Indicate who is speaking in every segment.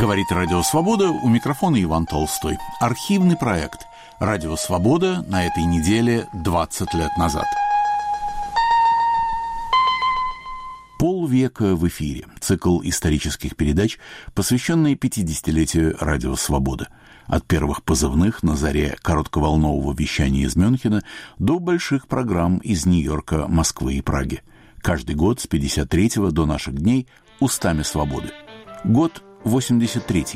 Speaker 1: Говорит Радио Свобода, у микрофона Иван Толстой. Архивный проект «Радио Свобода» на этой неделе 20 лет назад. Полвека в эфире. Цикл исторических передач, посвященный 50-летию Радио Свобода. От первых позывных на заре коротковолнового вещания из Мюнхена до больших программ из Нью-Йорка, Москвы и Праги. Каждый год с 53-го до наших дней устами свободы. Год 83-й.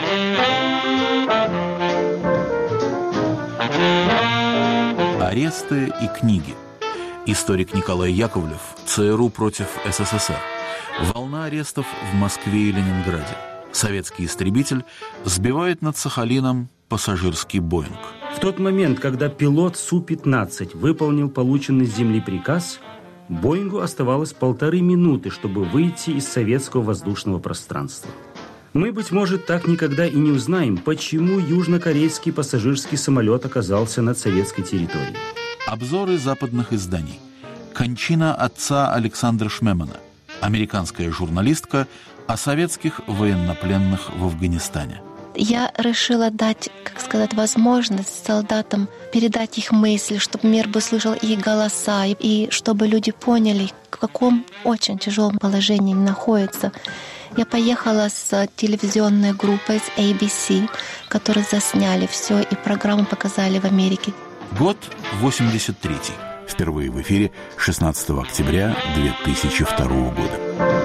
Speaker 1: Аресты и книги. Историк Николай Яковлев. ЦРУ против СССР. Волна арестов в Москве и Ленинграде. Советский истребитель сбивает над Сахалином пассажирский «Боинг».
Speaker 2: В тот момент, когда пилот Су-15 выполнил полученный с земли приказ, «Боингу» оставалось 1,5 минуты, чтобы выйти из советского воздушного пространства. Мы, быть может, так никогда и не узнаем, почему южнокорейский пассажирский самолет оказался над советской территорией.
Speaker 1: Обзоры западных изданий. Кончина отца Александра Шмемана. Американская журналистка о советских военнопленных в Афганистане.
Speaker 3: Я решила дать, возможность солдатам передать их мысли, чтобы мир бы слышал их голоса, и чтобы люди поняли, в каком очень тяжелом положении они находятся. Я поехала с телевизионной группой с ABC, которые засняли все и программу показали в Америке.
Speaker 1: Год 83-й. Впервые в эфире 16 октября 2002 года.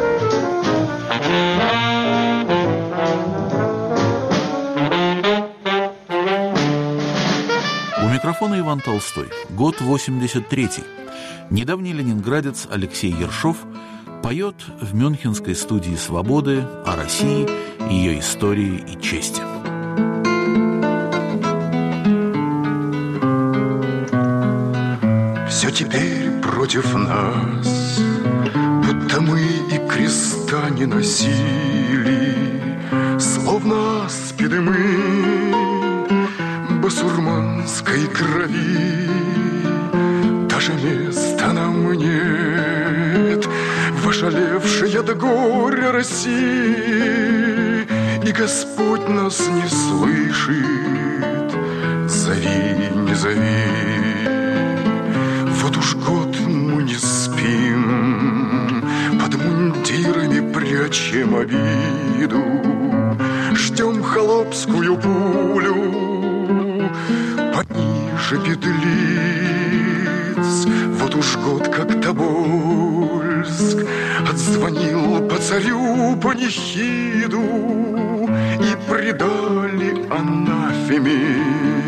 Speaker 1: У микрофона Иван Толстой. Год 83-й. Недавний ленинградец Алексей Ершов поет в мюнхенской студии «Свободы» о России, ее истории и чести.
Speaker 4: Все теперь против нас, будто мы и креста не носили, словно аспиды мы басурманской крови. Даже места нам нет в ошалевшей от горя России, и Господь нас не слышит. Зови, не зови. Вот уж год мы не спим, под мундирами прячем обиду, ждем холопскую пулю пониже петлиц. Вот уж год, как Тобольск отзвонил по царю панихиду, и предали анафеме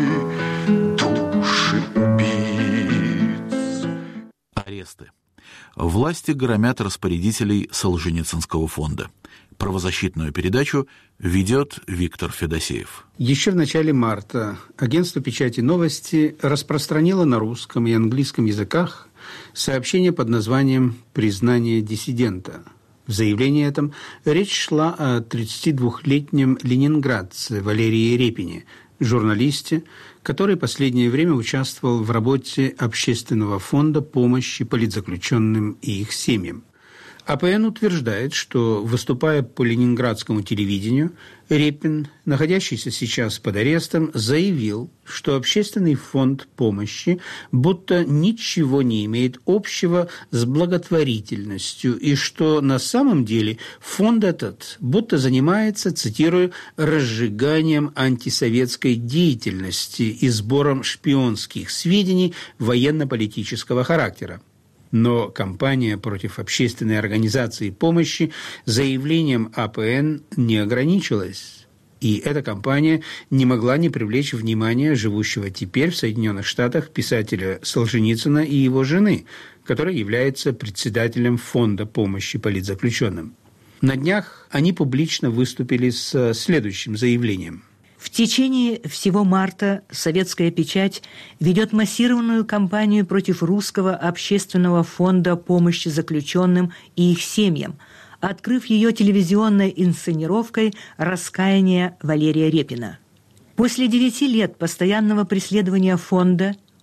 Speaker 4: души убийц.
Speaker 1: Аресты. Власти громят распорядителей Солженицынского фонда. Правозащитную передачу ведет Виктор Федосеев.
Speaker 5: Еще в начале марта агентство печати «Новости» распространило на русском и английском языках сообщение под названием «Признание диссидента». В заявлении этом речь шла о 32-летнем ленинградце Валерии Репине, журналисте, который последнее время участвовал в работе Общественного фонда помощи политзаключенным и их семьям. АПН утверждает, что, выступая по ленинградскому телевидению, Репин, находящийся сейчас под арестом, заявил, что Общественный фонд помощи будто ничего не имеет общего с благотворительностью, и что на самом деле фонд этот будто занимается, цитирую, «разжиганием антисоветской деятельности и сбором шпионских сведений военно-политического характера». Но кампания против общественной организации помощи заявлением АПН не ограничилась. И эта кампания не могла не привлечь внимание живущего теперь в Соединенных Штатах писателя Солженицына и его жены, которая является председателем фонда помощи политзаключенным. На днях они публично выступили с следующим заявлением.
Speaker 6: В течение всего марта советская печать ведет массированную кампанию против русского общественного фонда помощи заключенным и их семьям, открыв ее телевизионной инсценировкой «Раскаяние Валерия Репина». После 9 лет постоянного преследования фонда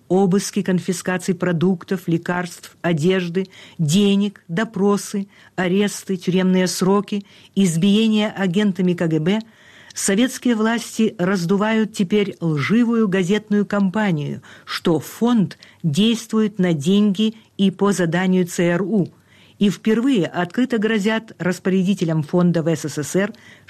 Speaker 6: обыски, конфискации продуктов, лекарств, одежды, денег, допросы, аресты, тюремные сроки, избиения агентами КГБ, советские власти раздувают теперь лживую газетную кампанию, что фонд действует на деньги и по заданию ЦРУ, и впервые открыто грозят распорядителям фонда в СССР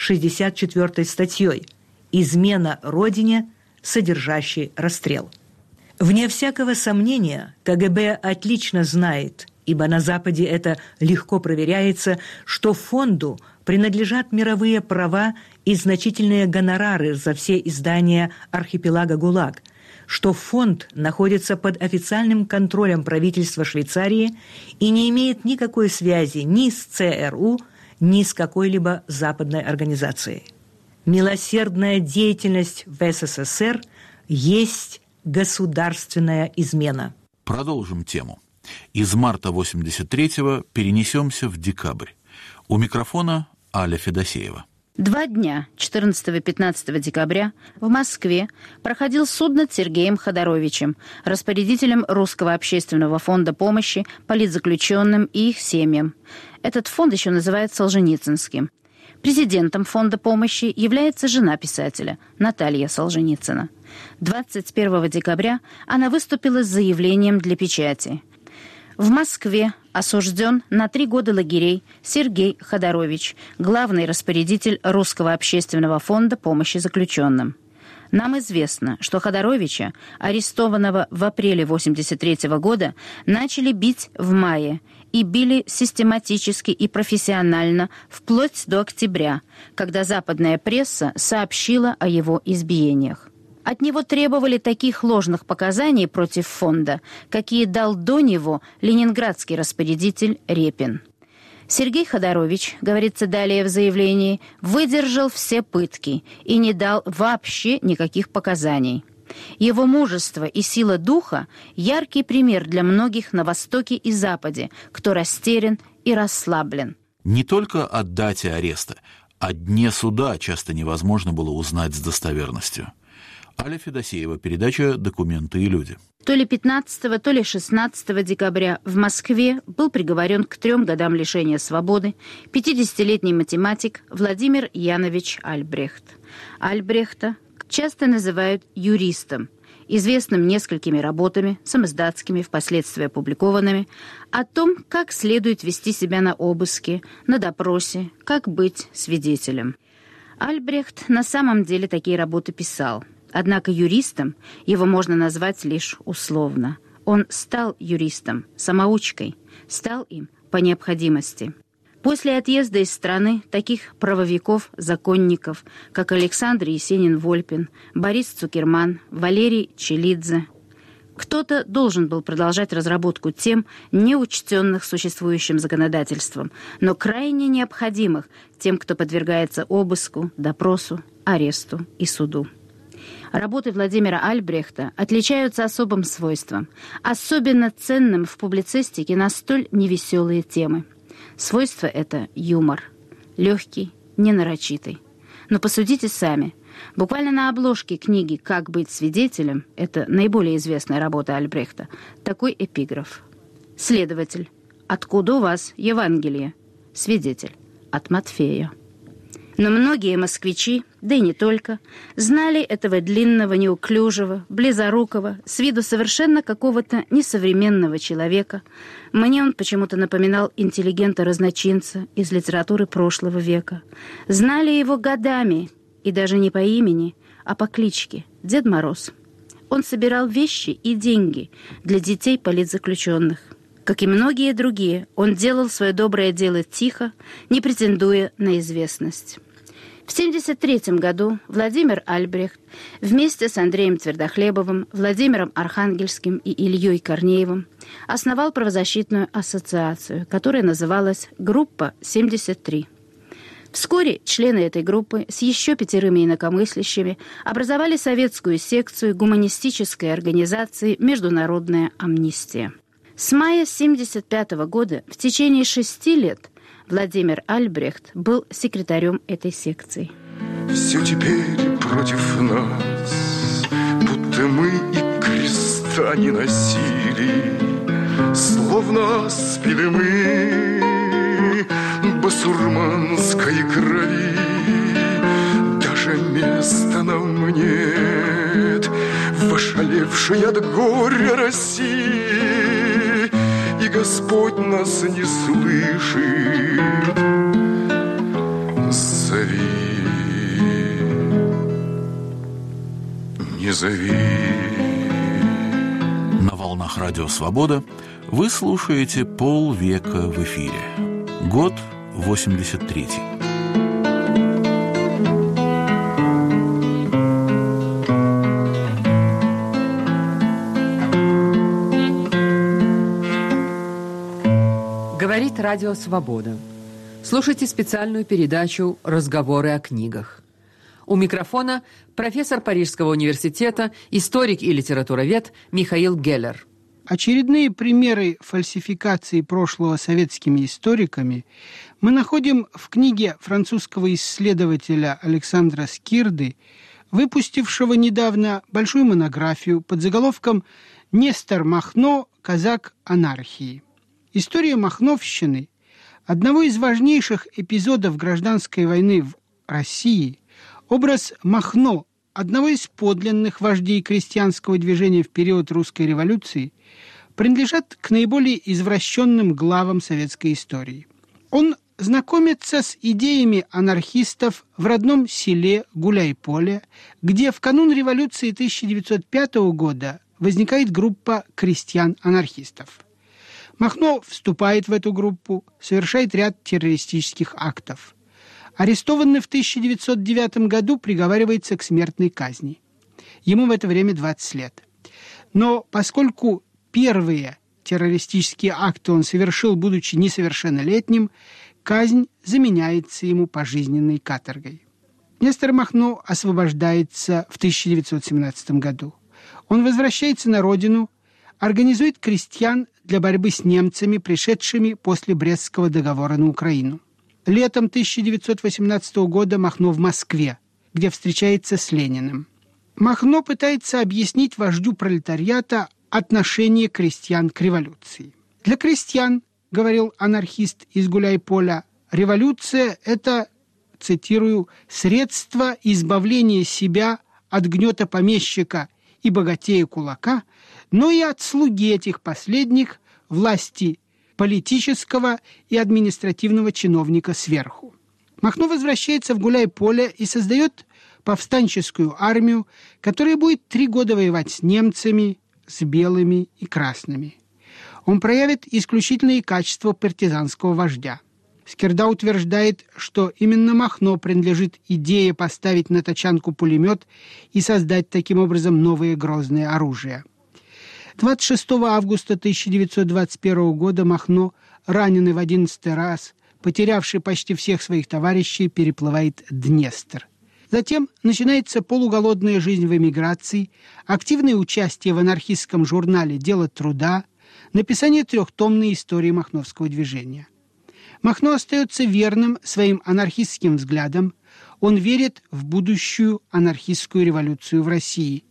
Speaker 6: 64-й статьей «Измена Родине, содержащей расстрел». Вне всякого сомнения, КГБ отлично знает, ибо на Западе это легко проверяется, что фонду принадлежат мировые права и значительные гонорары за все издания архипелага ГУЛАГ, что фонд находится под официальным контролем правительства Швейцарии и не имеет никакой связи ни с ЦРУ, ни с какой-либо западной организацией. Милосердная деятельность в СССР есть государственная измена.
Speaker 1: Продолжим тему. Из марта 83-го перенесемся в декабрь. У микрофона Аля Федосеева.
Speaker 7: 2 дня, 14-15 декабря, в Москве проходил суд над Сергеем Ходоровичем, распорядителем Русского общественного фонда помощи политзаключенным и их семьям. Этот фонд еще называют Солженицынским. Президентом фонда помощи является жена писателя Наталья Солженицына. 21 декабря она выступила с заявлением для печати. В Москве осужден на 3 года лагерей Сергей Ходорович, главный распорядитель Русского общественного фонда помощи заключенным. Нам известно, что Ходоровича, арестованного в апреле 1983 года, начали бить в мае и били систематически и профессионально вплоть до октября, когда западная пресса сообщила о его избиениях. От него требовали таких ложных показаний против фонда, какие дал до него ленинградский распорядитель Репин. Сергей Ходорович, говорится далее в заявлении, выдержал все пытки и не дал вообще никаких показаний. Его мужество и сила духа – яркий пример для многих на Востоке и Западе, кто растерян и расслаблен.
Speaker 1: Не только о дате ареста, о дне суда часто невозможно было узнать с достоверностью. Аля Федосеева, передача «Документы и люди».
Speaker 7: То ли 15, то ли 16 декабря в Москве был приговорен к 3 годам лишения свободы 50-летний математик Владимир Янович Альбрехт. Альбрехта часто называют юристом, известным несколькими работами, самиздатскими, впоследствии опубликованными, о том, как следует вести себя на обыске, на допросе, как быть свидетелем. Альбрехт на самом деле такие работы писал. Однако юристом его можно назвать лишь условно. Он стал юристом, самоучкой, стал им по необходимости. После отъезда из страны таких правовиков-законников, как Александр Есенин-Вольпин, Борис Цукерман, Валерий Челидзе, кто-то должен был продолжать разработку тем, неучтенных существующим законодательством, но крайне необходимых тем, кто подвергается обыску, допросу, аресту и суду. Работы Владимира Альбрехта отличаются особым свойством, особенно ценным в публицистике на столь невеселые темы. Свойство это – юмор, легкий, ненарочитый. Но посудите сами. Буквально на обложке книги «Как быть свидетелем» – это наиболее известная работа Альбрехта – такой эпиграф. Следователь. Откуда у вас Евангелие? Свидетель. От Матфея. Но многие москвичи, да и не только, знали этого длинного, неуклюжего, близорукого, с виду совершенно какого-то несовременного человека. Мне он почему-то напоминал интеллигента-разночинца из литературы прошлого века. Знали его годами, и даже не по имени, а по кличке – Дед Мороз. Он собирал вещи и деньги для детей политзаключенных. Как и многие другие, он делал свое доброе дело тихо, не претендуя на известность. В 1973 году Владимир Альбрехт вместе с Андреем Твердохлебовым, Владимиром Архангельским и Ильей Корнеевым основал правозащитную ассоциацию, которая называлась «Группа 73». Вскоре члены этой группы с еще 5 инакомыслящими образовали советскую секцию гуманистической организации «Международная амнистия». С мая 1975 года в течение 6 лет Владимир Альбрехт был секретарем этой секции.
Speaker 4: Все теперь против нас, будто мы и кресты цвета не носили, словно спили мы басурманской крови. Даже места нам нет в ошалевшей от горя России, и Господь нас не слышит. Зови, не зови.
Speaker 1: На волнах Радио Свобода вы слушаете «Полвека в эфире». Год 83-й.
Speaker 8: Говорит Радио Свобода. Слушайте специальную передачу «Разговоры о книгах». У микрофона профессор Парижского университета, историк и литературовед Михаил Геллер.
Speaker 5: Очередные примеры фальсификации прошлого советскими историками мы находим в книге французского исследователя Александра Скирды, выпустившего недавно большую монографию под заголовком «Нестор Махно. Казак анархии». История махновщины, одного из важнейших эпизодов гражданской войны в России, образ Махно, одного из подлинных вождей крестьянского движения в период русской революции, принадлежат к наиболее извращенным главам советской истории. Он знакомится с идеями анархистов в родном селе Гуляйполе, где в канун революции 1905 года возникает группа крестьян-анархистов. Махно вступает в эту группу, совершает ряд террористических актов. Арестованный в 1909 году приговаривается к смертной казни. Ему в это время 20 лет. Но поскольку первые террористические акты он совершил, будучи несовершеннолетним, казнь заменяется ему пожизненной каторгой. Нестор Махно освобождается в 1917 году. Он возвращается на родину, организует крестьян для борьбы с немцами, пришедшими после Брестского договора на Украину. Летом 1918 года Махно в Москве, где встречается с Лениным. Махно пытается объяснить вождю пролетариата отношение крестьян к революции. Для крестьян, говорил анархист из Гуляйполя, революция – это, цитирую, «средство избавления себя от гнета помещика и богатея-кулака, но и от слуги этих последних, власти политического и административного чиновника сверху». Махно возвращается в Гуляйполе и создает повстанческую армию, которая будет 3 года воевать с немцами, с белыми и красными. Он проявит исключительные качества партизанского вождя. Скирда утверждает, что именно Махно принадлежит идее поставить на тачанку пулемет и создать таким образом новое грозное оружие. 26 августа 1921 года Махно, раненый в 11-й раз, потерявший почти всех своих товарищей, переплывает Днестр. Затем начинается полуголодная жизнь в эмиграции, активное участие в анархистском журнале «Дело труда», написание 3-томной истории махновского движения. Махно остается верным своим анархистским взглядам. Он верит в будущую анархистскую революцию в России.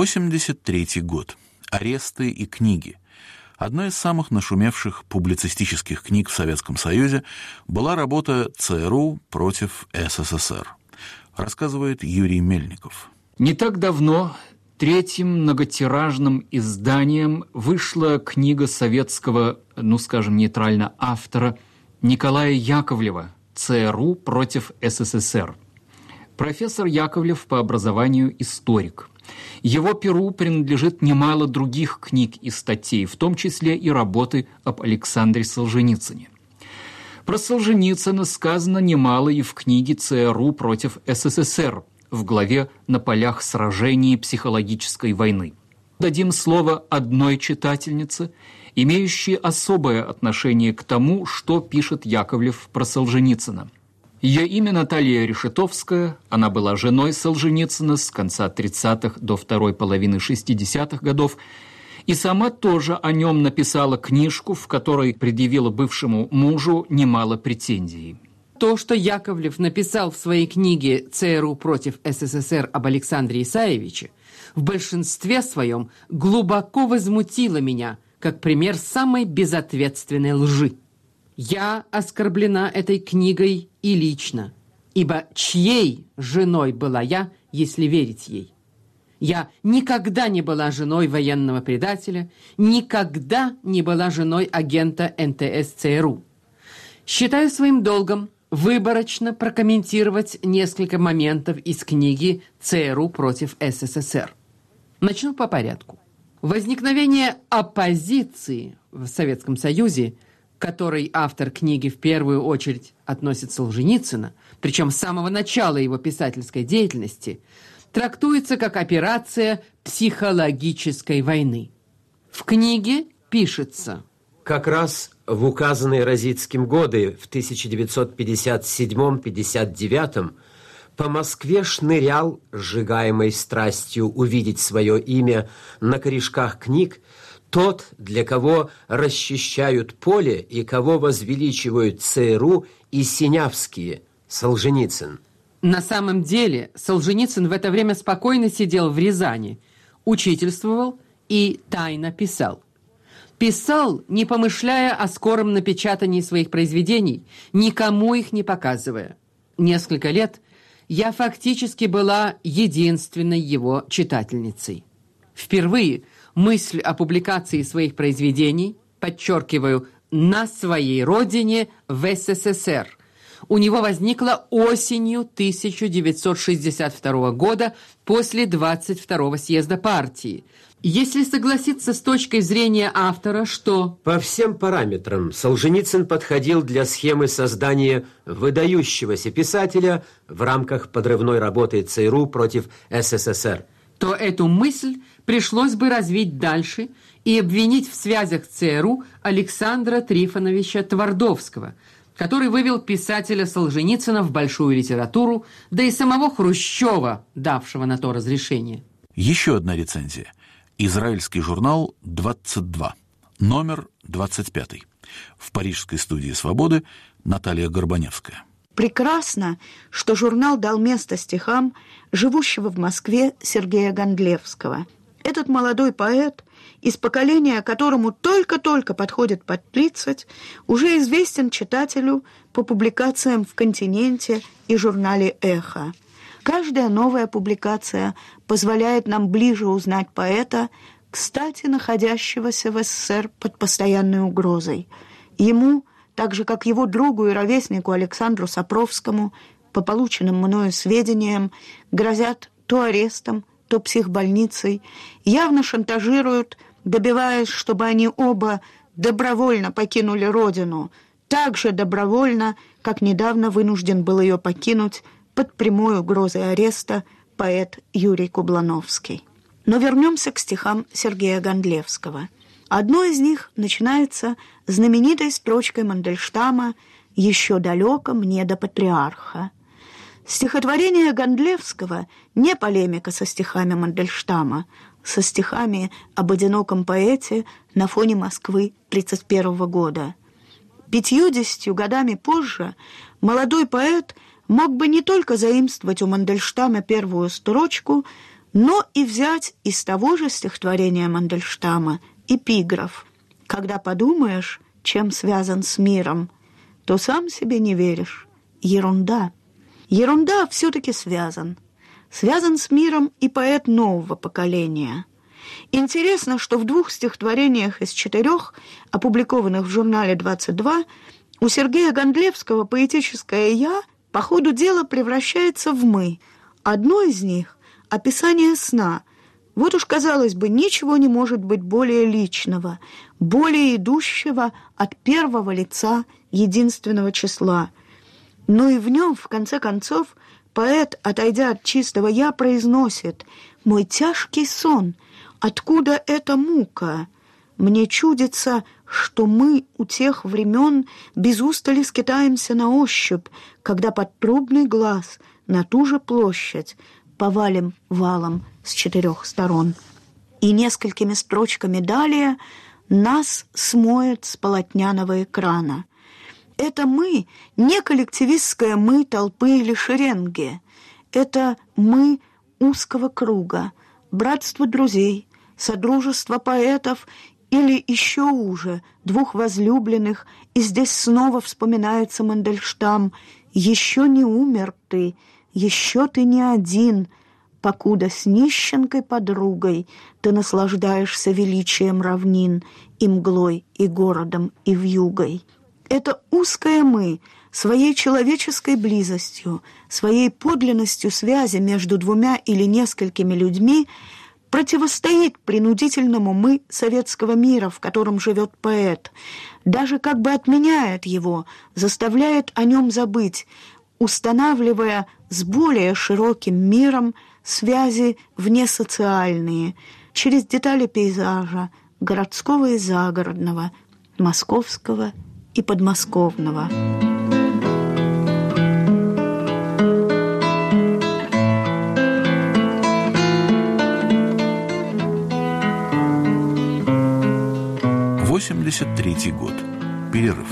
Speaker 1: 83-й год. Аресты и книги. Одной из самых нашумевших публицистических книг в Советском Союзе была работа ЦРУ против СССР. Рассказывает Юрий Мельников.
Speaker 9: Не так давно 3-м многотиражным изданием вышла книга советского, нейтрально автора Николая Яковлева «ЦРУ против СССР». Профессор Яковлев по образованию историк. Его перу принадлежит немало других книг и статей, в том числе и работы об Александре Солженицыне. Про Солженицына сказано немало и в книге «ЦРУ против СССР» в главе «На полях сражений психологической войны». Дадим слово одной читательнице, имеющей особое отношение к тому, что пишет Яковлев про Солженицына. Ее имя Наталья Решетовская, она была женой Солженицына с конца 30-х до второй половины 60-х годов, и сама тоже о нем написала книжку, в которой предъявила бывшему мужу немало претензий.
Speaker 8: То, что Яковлев написал в своей книге «ЦРУ против СССР» об Александре Исаевиче, в большинстве своем глубоко возмутило меня, как пример самой безответственной лжи. Я оскорблена этой книгой и лично, ибо чьей женой была я, если верить ей? Я никогда не была женой военного предателя, никогда не была женой агента НТС ЦРУ. Считаю своим долгом выборочно прокомментировать несколько моментов из книги «ЦРУ против СССР». Начну по порядку. Возникновение оппозиции в Советском Союзе, к которой автор книги в первую очередь относит Солженицына, причем с самого начала его писательской деятельности, трактуется как операция психологической войны. В книге пишется:
Speaker 10: как раз в указанные Розицким годы, в 1957-59, по Москве шнырял, сжигаемой страстью увидеть свое имя на корешках книг, тот, для кого расчищают поле и кого возвеличивают ЦРУ и Синявские, Солженицын.
Speaker 8: На самом деле Солженицын в это время спокойно сидел в Рязани, учительствовал и тайно писал. Писал, не помышляя о скором напечатании своих произведений, никому их не показывая. Несколько лет я фактически была единственной его читательницей. Впервые мысль о публикации своих произведений, подчеркиваю, на своей родине в СССР, у него возникла осенью 1962 года после 22-го съезда партии. Если согласиться с точкой зрения автора, что...
Speaker 10: По всем параметрам Солженицын подходил для схемы создания выдающегося писателя в рамках подрывной работы ЦРУ против СССР.
Speaker 8: То эту мысль пришлось бы развить дальше и обвинить в связях ЦРУ Александра Трифоновича Твардовского, который вывел писателя Солженицына в большую литературу, да и самого Хрущева, давшего на то разрешение.
Speaker 1: Еще одна рецензия. Израильский журнал «22», номер 25. В парижской студии «Свободы» Наталья Горбаневская.
Speaker 11: Прекрасно, что журнал дал место стихам живущего в Москве Сергея Гондлевского. Этот молодой поэт, из поколения, которому только-только подходит под 30, уже известен читателю по публикациям в «Континенте» и журнале «Эхо». Каждая новая публикация позволяет нам ближе узнать поэта, кстати, находящегося в СССР под постоянной угрозой. Ему, так же как его другу и ровеснику Александру Сапровскому, по полученным мною сведениям, грозят то арестом, то психбольницей, явно шантажируют, добиваясь, чтобы они оба добровольно покинули родину, так же добровольно, как недавно вынужден был ее покинуть под прямой угрозой ареста поэт Юрий Кублановский. Но вернемся к стихам Сергея Гондлевского. Одно из них начинается знаменитой строчкой Мандельштама «Еще далеко мне до патриарха». Стихотворение Гондлевского не полемика со стихами Мандельштама, со стихами об одиноком поэте на фоне Москвы 1931 года. 50 годами позже молодой поэт мог бы не только заимствовать у Мандельштама первую строчку, но и взять из того же стихотворения Мандельштама эпиграф: «Когда подумаешь, чем связан с миром, то сам себе не веришь. Ерунда». Ерунда все-таки связан. Связан с миром и поэт нового поколения. Интересно, что в 2 стихотворениях из 4, опубликованных в журнале «22», у Сергея Гондлевского поэтическое «я» по ходу дела превращается в «мы». Одно из них – описание сна. Вот уж, казалось бы, ничего не может быть более личного, более идущего от первого лица единственного числа. Но и в нем, в конце концов, поэт, отойдя от чистого «я», произносит: «Мой тяжкий сон, откуда эта мука? Мне чудится, что мы у тех времен без устали скитаемся на ощупь, когда под трубный глаз на ту же площадь повалим валом с 4 сторон». И несколькими строчками далее нас смоет с полотняного экрана. Это «мы» не коллективистское «мы» толпы или шеренги. Это «мы» узкого круга, братство друзей, содружество поэтов или еще уже двух возлюбленных, и здесь снова вспоминается Мандельштам. «Еще не умер ты, еще ты не один, покуда с нищенкой подругой ты наслаждаешься величием равнин и мглой, и городом, и вьюгой». Это узкое «мы» своей человеческой близостью, своей подлинностью связи между двумя или несколькими людьми противостоит принудительному «мы» советского мира, в котором живет поэт, даже как бы отменяет его, заставляет о нем забыть, устанавливая с более широким миром связи внесоциальные, через детали пейзажа, городского и загородного, московского и подмосковного.
Speaker 1: – 83-й год. Перерыв.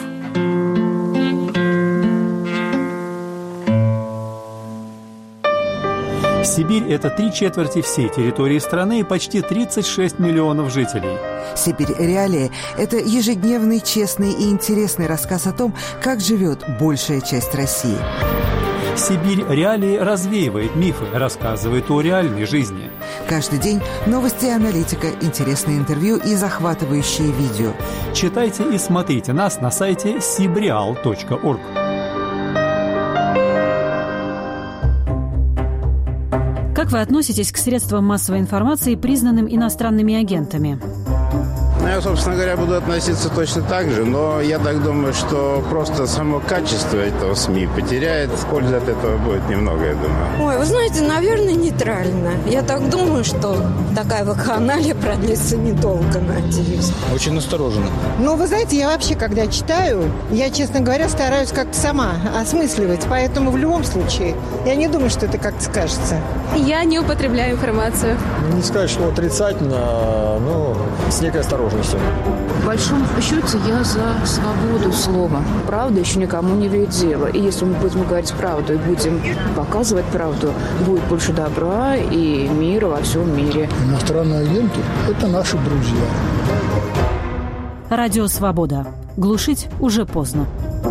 Speaker 12: Сибирь – это 3/4 всей территории страны и почти 36 миллионов жителей.
Speaker 13: «Сибирь. Реалии» – это ежедневный, честный и интересный рассказ о том, как живет большая часть России.
Speaker 12: «Сибирь. Реалии» развеивает мифы, рассказывает о реальной жизни.
Speaker 13: Каждый день новости и аналитика, интересные интервью и захватывающие видео.
Speaker 12: Читайте и смотрите нас на сайте sibreal.org.
Speaker 14: Как вы относитесь к средствам массовой информации, признанным иностранными агентами?
Speaker 15: Я, собственно говоря, буду относиться точно так же, но я так думаю, что просто само качество этого СМИ потеряет. Пользы от этого будет немного, я думаю.
Speaker 16: Ой, вы знаете, наверное, нейтрально. Я так думаю, что такая вакханалия продлится недолго, надеюсь.
Speaker 17: Очень настороженно.
Speaker 18: Ну, вы знаете, я вообще, когда читаю, я, честно говоря, стараюсь как-то сама осмысливать, поэтому в любом случае я не думаю, что это как-то скажется.
Speaker 19: Я не употребляю информацию.
Speaker 17: Не сказать, что отрицательно, но с некой осторожностью.
Speaker 20: В большом счете я за свободу слова. Правда еще никому не вредила. И если мы будем говорить правду и будем показывать правду, будет больше добра и мира во всем мире.
Speaker 21: Иностранные агенты – это наши друзья.
Speaker 14: Радио «Свобода». Глушить уже поздно.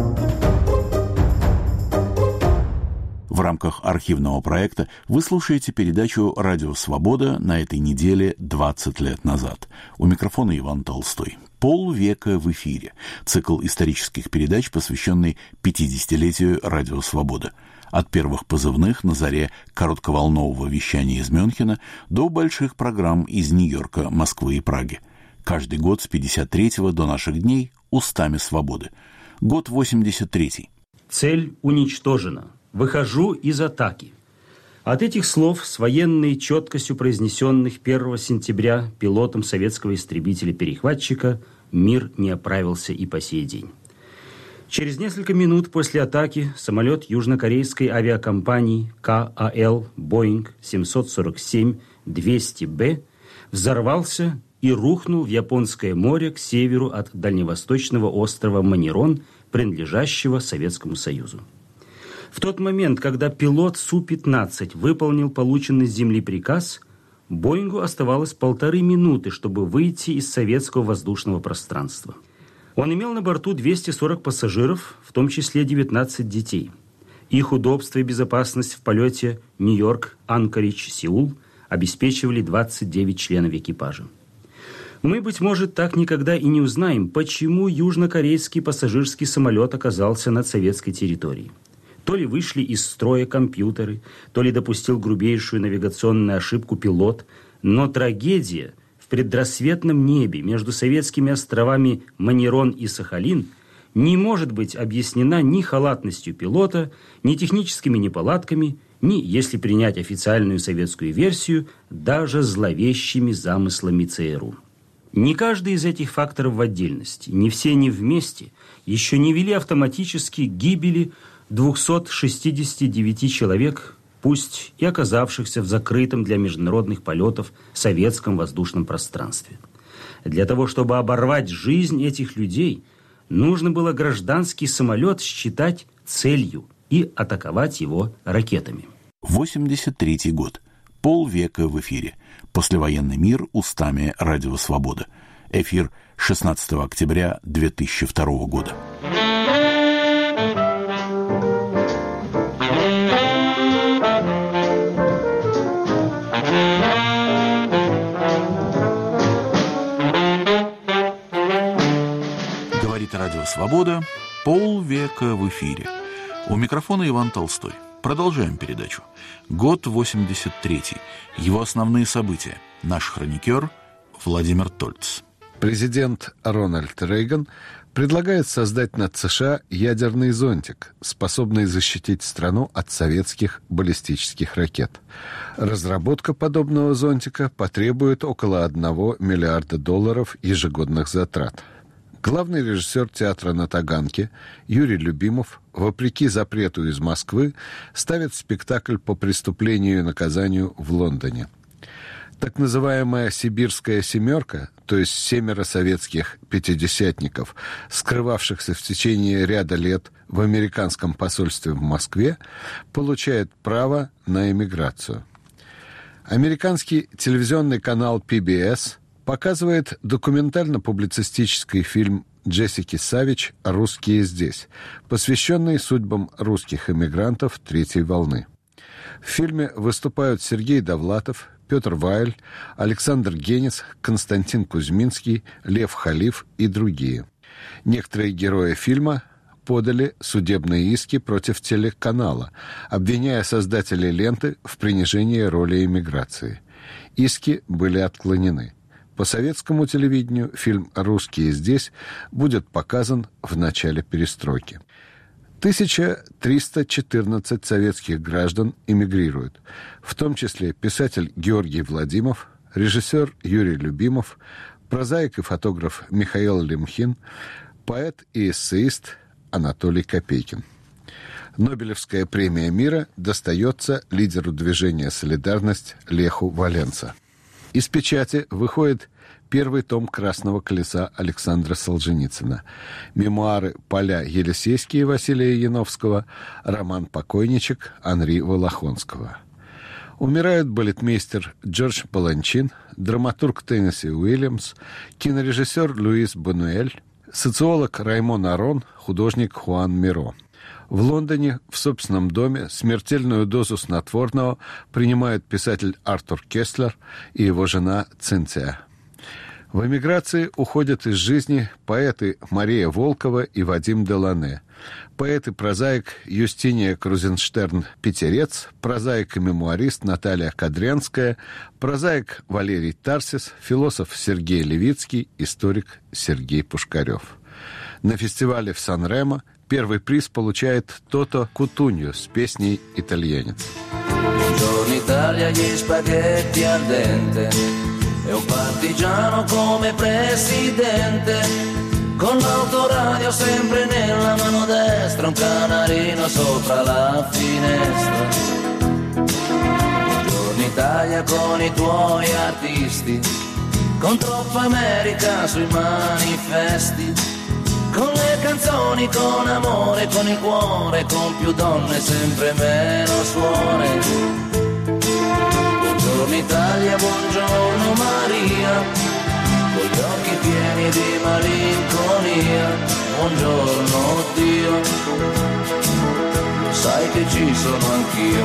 Speaker 1: В рамках архивного проекта вы слушаете передачу «Радио Свобода» на этой неделе 20 лет назад. У микрофона Иван Толстой. «Полвека в эфире» – цикл исторических передач, посвященный 50-летию «Радио Свобода». От первых позывных на заре коротковолнового вещания из Мюнхена до больших программ из Нью-Йорка, Москвы и Праги. Каждый год с 53-го до наших дней устами свободы. Год 83-й.
Speaker 2: Цель уничтожена. «Выхожу из атаки». От этих слов, с военной четкостью произнесенных 1 сентября пилотом советского истребителя-перехватчика, мир не оправился и по сей день. Через несколько минут после атаки самолет южнокорейской авиакомпании КАЛ Боинг 747-200Б взорвался и рухнул в Японское море к северу от дальневосточного острова Манирон, принадлежащего Советскому Союзу. В тот момент, когда пилот Су-15 выполнил полученный с земли приказ, Боингу оставалось 1,5 минуты, чтобы выйти из советского воздушного пространства. Он имел на борту 240 пассажиров, в том числе 19 детей. Их удобство и безопасность в полете Нью-Йорк, Анкоридж, Сеул обеспечивали 29 членов экипажа. Мы, быть может, так никогда и не узнаем, почему южнокорейский пассажирский самолет оказался над советской территорией. То ли вышли из строя компьютеры, то ли допустил грубейшую навигационную ошибку пилот, но трагедия в предрассветном небе между советскими островами Манирон и Сахалин не может быть объяснена ни халатностью пилота, ни техническими неполадками, ни, если принять официальную советскую версию, даже зловещими замыслами ЦРУ. Не каждый из этих факторов в отдельности, не все они вместе, еще не вели автоматически к гибели 269 человек, пусть и оказавшихся в закрытом для международных полетов советском воздушном пространстве. Для того, чтобы оборвать жизнь этих людей, нужно было гражданский самолет считать целью и атаковать его ракетами.
Speaker 1: 83-й год. Полвека в эфире. Послевоенный мир устами Радио Свобода. Эфир 16 октября 2002 года. Говорит Радио Свобода. Полвека в эфире. У микрофона Иван Толстой. Продолжаем передачу. Год 83-й. Его основные события. Наш хроникер Владимир Тольц.
Speaker 3: Президент Рональд Рейган предлагает создать над США ядерный зонтик, способный защитить страну от советских баллистических ракет. Разработка подобного зонтика потребует около $1 миллиарда ежегодных затрат. Главный режиссер театра на Таганке Юрий Любимов, вопреки запрету из Москвы, ставит спектакль по преступлению и наказанию в Лондоне. Так называемая «Сибирская семерка», то есть 7 советских пятидесятников, скрывавшихся в течение ряда лет в американском посольстве в Москве, получает право на эмиграцию. Американский телевизионный канал PBS показывает документально-публицистический фильм Джессики Савич «Русские здесь», посвященный судьбам русских эмигрантов третьей волны. В фильме выступают Сергей Довлатов, Петр Вайль, Александр Генец, Константин Кузьминский, Лев Халиф и другие. Некоторые герои фильма подали судебные иски против телеканала, обвиняя создателей ленты в принижении роли эмиграции. Иски были отклонены. По советскому телевидению фильм «Русские здесь» будет показан в начале перестройки. 1314 советских граждан эмигрируют, в том числе писатель Георгий Владимов, режиссер Юрий Любимов, прозаик и фотограф Михаил Лемхин, поэт и эссеист Анатолий Копейкин. Нобелевская премия мира достается лидеру движения «Солидарность» Леху Валенса. Из печати выходит первый том «Красного колеса» Александра Солженицына, мемуары «Поля Елисейские» Василия Яновского, роман «Покойничек» Анри Волохонского. Умирают балетмейстер Джордж Баланчин, драматург Теннесси Уильямс, кинорежиссер Луис Бунуэль, социолог Раймон Арон, художник Хуан Миро. В Лондоне, в собственном доме, смертельную дозу снотворного принимают писатель Артур Кеслер и его жена Цинция. В эмиграции уходят из жизни поэты Мария Волкова и Вадим Делане, поэт и прозаик Юстиния Крузенштерн-Петерец, прозаик и мемуарист Наталья Кадрянская, прозаик Валерий Тарсис, философ Сергей Левицкий, историк Сергей Пушкарев. На фестивале в Сан-Ремо первый приз получает Тото Кутуньо с песней «Итальянец».
Speaker 22: Buongiorno Italia, gli spaghetti al dente e un partigiano come presidente, con l'autoradio sempre nella mano destra, un canarino sopra la finestra. Buongiorno Italia con i tuoi artisti, con troppa America sui manifesti, con le canzoni, con amore, con il cuore, con più donne, sempre meno suore. Buongiorno Italia, buongiorno Maria, con gli occhi pieni di malinconia. Buongiorno Dio, sai che ci sono anch'io.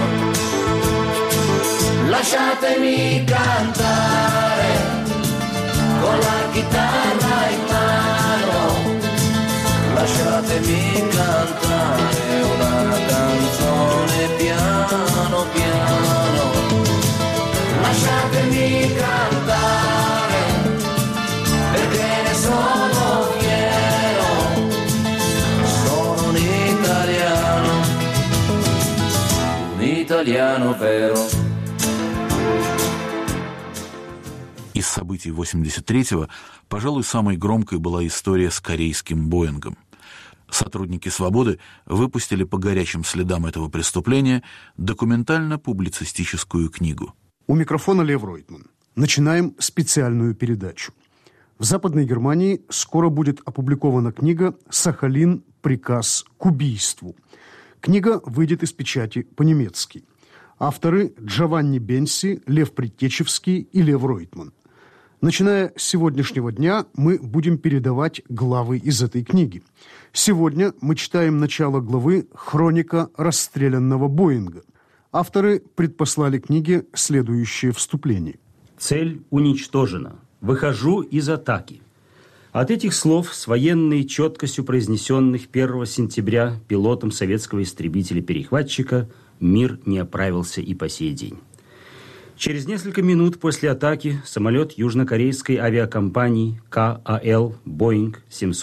Speaker 22: Lasciatemi cantare con la chitarra in mano, lasciatemi cantare una canzone piano piano, lasciatemi cantare perché ne sono fiero, sono un italiano vero.
Speaker 1: Из событий 83-го, пожалуй, самой громкой была история с корейским «Боингом». Сотрудники «Свободы» выпустили по горячим следам этого преступления документально-публицистическую книгу.
Speaker 23: У микрофона Лев Ройтман. Начинаем специальную передачу.
Speaker 6: В Западной Германии скоро будет опубликована книга «Сахалин. Приказ к убийству». Книга выйдет из печати по-немецки. Авторы Джованни Бенси, Лев Предтечевский и Лев Ройтман. Начиная с сегодняшнего дня мы будем передавать главы из этой книги. Сегодня мы читаем начало главы «Хроника расстрелянного Боинга». Авторы предпослали книге следующее вступление.
Speaker 2: Цель уничтожена. Выхожу из атаки. От этих слов, с военной четкостью произнесенных 1 сентября пилотом советского истребителя-перехватчика, мир не оправился и по сей день. Через несколько минут после атаки самолет южнокорейской авиакомпании КАЛ Boeing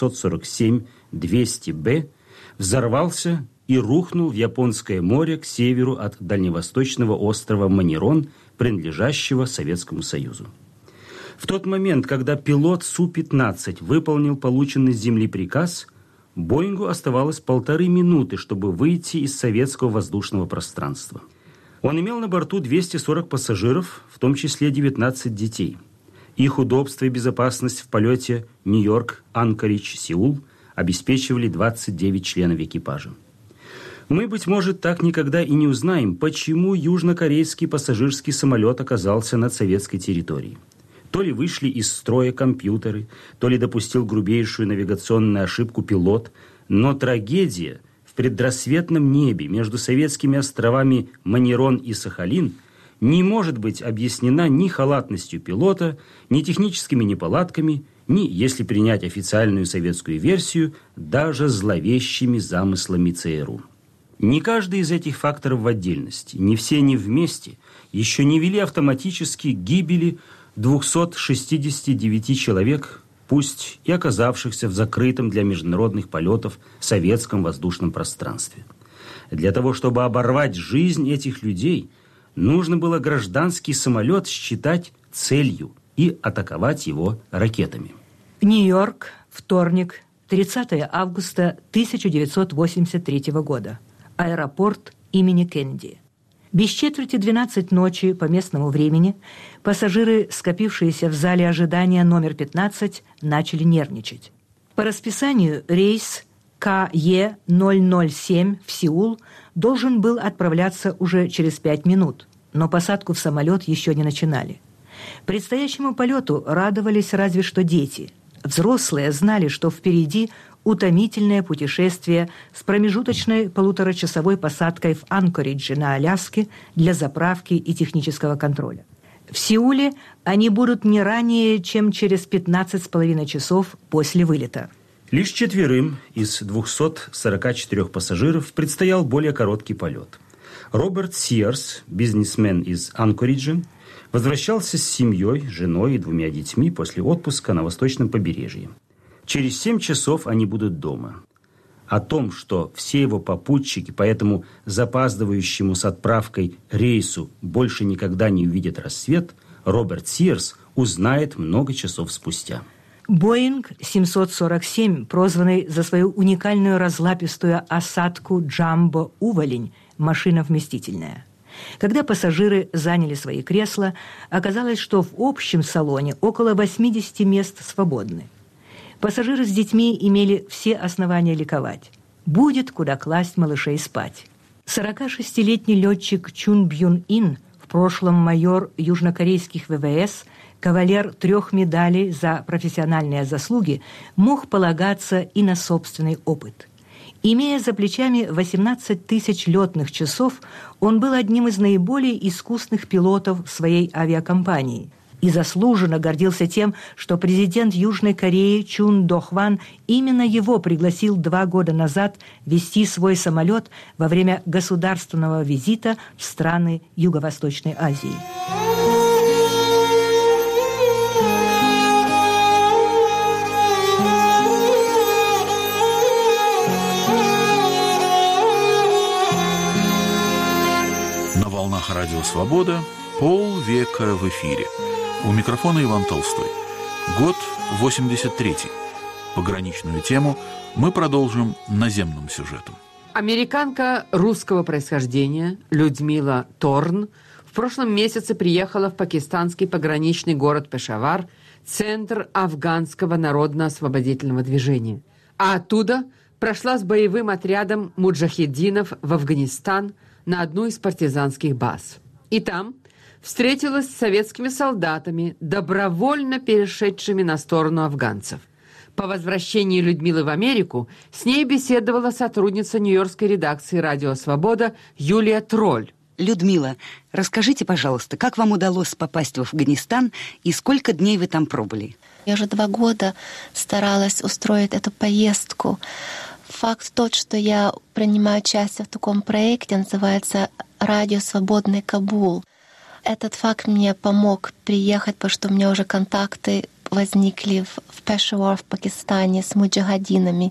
Speaker 2: 747-200B взорвался и рухнул в Японское море к северу от дальневосточного острова Манирон, принадлежащего Советскому Союзу. В тот момент, когда пилот Су-15 выполнил полученный с земли приказ, Боингу оставалось 1,5 минуты, чтобы выйти из советского воздушного пространства. Он имел на борту 240 пассажиров, в том числе 19 детей. Их удобство и безопасность в полете Нью-Йорк, Анкоридж, Сеул обеспечивали 29 членов экипажа. Мы, быть может, так никогда и не узнаем, почему южнокорейский пассажирский самолет оказался над советской территорией. То ли вышли из строя компьютеры, то ли допустил грубейшую навигационную ошибку пилот, но трагедия в предрассветном небе между советскими островами Манирон и Сахалин не может быть объяснена ни халатностью пилота, ни техническими неполадками, ни, если принять официальную советскую версию, даже зловещими замыслами ЦРУ. Не каждый из этих факторов в отдельности, ни все, ни вместе, еще не вели автоматически к гибели 269 человек, пусть и оказавшихся в закрытом для международных полетов советском воздушном пространстве. Для того, чтобы оборвать жизнь этих людей, нужно было гражданский самолет считать целью и атаковать его ракетами.
Speaker 7: Нью-Йорк, вторник, 30 августа 1983 года. Аэропорт имени Кеннеди. Без четверти 12 ночи по местному времени пассажиры, скопившиеся в зале ожидания номер 15, начали нервничать. По расписанию рейс КЕ-007 в Сеул должен был отправляться уже через 5 минут, но посадку в самолет еще не начинали. Предстоящему полету радовались разве что дети. Взрослые знали, что впереди утомительное путешествие с промежуточной 1,5-часовой посадкой в Анкоридже на Аляске для заправки и технического контроля. В Сеуле они будут не ранее, чем через 15,5 часов после вылета.
Speaker 2: Лишь 4 из 244 пассажиров предстоял более короткий полет. Роберт Сиерс, бизнесмен из Анкориджа, возвращался с семьей, женой и 2 детьми после отпуска на восточном побережье. Через 7 часов они будут дома. О том, что все его попутчики по этому запаздывающему с отправкой рейсу больше никогда не увидят рассвет, Роберт Сиерс узнает много часов спустя.
Speaker 7: Боинг 747, прозванный за свою уникальную разлапистую осадку «Джамбо Уволень», машина вместительная. Когда пассажиры заняли свои кресла, оказалось, что в общем салоне около 80 мест свободны. Пассажиры с детьми имели все основания ликовать. Будет куда класть малышей спать. 46-летний летчик Чун Бьюн Ин, в прошлом майор южнокорейских ВВС, кавалер 3 медалей за профессиональные заслуги, мог полагаться и на собственный опыт. Имея за плечами 18 тысяч летных часов, он был одним из наиболее искусных пилотов своей авиакомпании и заслуженно гордился тем, что президент Южной Кореи Чун Дохван именно его пригласил 2 года назад вести свой самолет во время государственного визита в страны Юго-Восточной Азии.
Speaker 1: На волнах Радио Свобода полвека в эфире. У микрофона Иван Толстой. Год 83-й. Пограничную тему мы продолжим наземным сюжетом.
Speaker 8: Американка русского происхождения Людмила Торн в прошлом месяце приехала в пакистанский пограничный город Пешавар центр афганского народно-освободительного движения. А оттуда прошла с боевым отрядом муджахеддинов в Афганистан на одну из партизанских баз. И там встретилась с советскими солдатами, добровольно перешедшими на сторону афганцев. По возвращении Людмилы в Америку с ней беседовала сотрудница нью-йоркской редакции «Радио Свобода» Юлия Тролль.
Speaker 4: Людмила, расскажите, пожалуйста, как вам удалось попасть в Афганистан и сколько дней вы там пробыли?
Speaker 5: Я уже 2 года старалась устроить эту поездку. Факт тот, что я принимаю участие в таком проекте, называется «Радио Свободный Кабул». Этот факт мне помог приехать, потому что у меня уже контакты возникли в Пешавар, в Пакистане, с муджахединами.